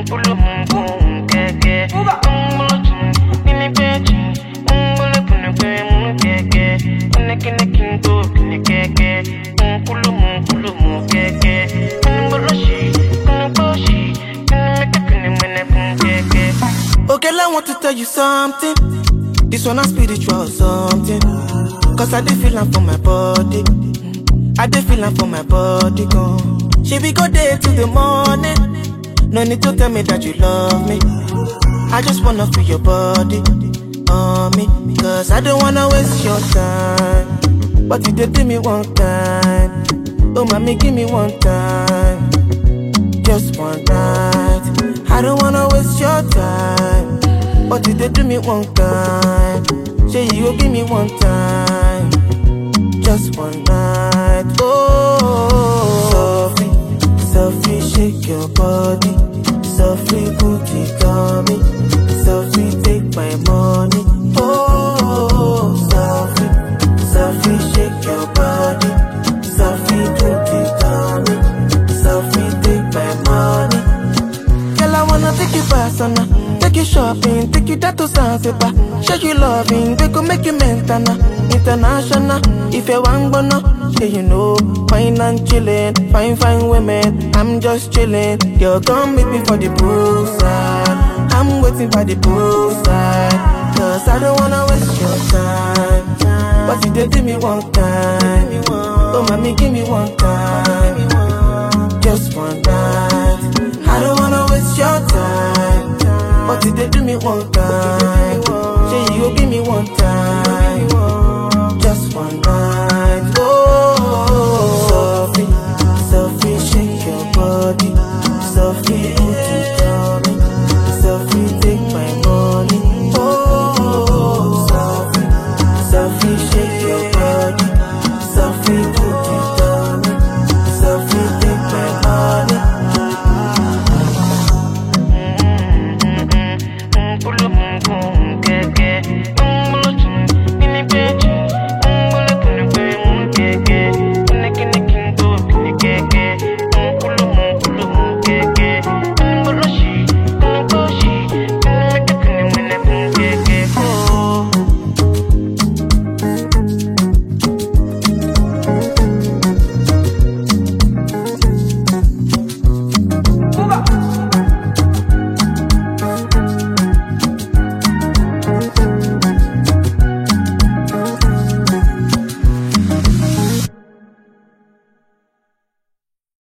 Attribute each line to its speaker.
Speaker 1: Okay, I want to tell you something. This one a spiritual something. Cause I dey feel am for my body. I dey feel am for my body, gone. She be go day to the morning. No need to tell me that you love me. I just wanna feel your body on me. Cause I don't wanna waste your time. But you did do me one time. Oh mommy, give me one time. Just one night. I don't wanna waste your time. But you did do me one time. Say you go give me one time. Just one night. Oh, Sophie, Sophie, shake your body. Sophie, put it on me. Sophie, take my money. Oh, Sophie, Sophie, shake your body. Sophie, put it on me. Sophie, take my money. Girl, I wanna take you personal. Take you shopping, take you that to Zanzibar. Show you loving, they gon' make you mental, international. If you want bono, say you know, fine and chillin', fine, fine women. I'm just chillin', girl, come meet me for the poolside. I'm waiting by the poolside, cause I don't wanna waste your time. But you did me one time, oh mommy, give me one time.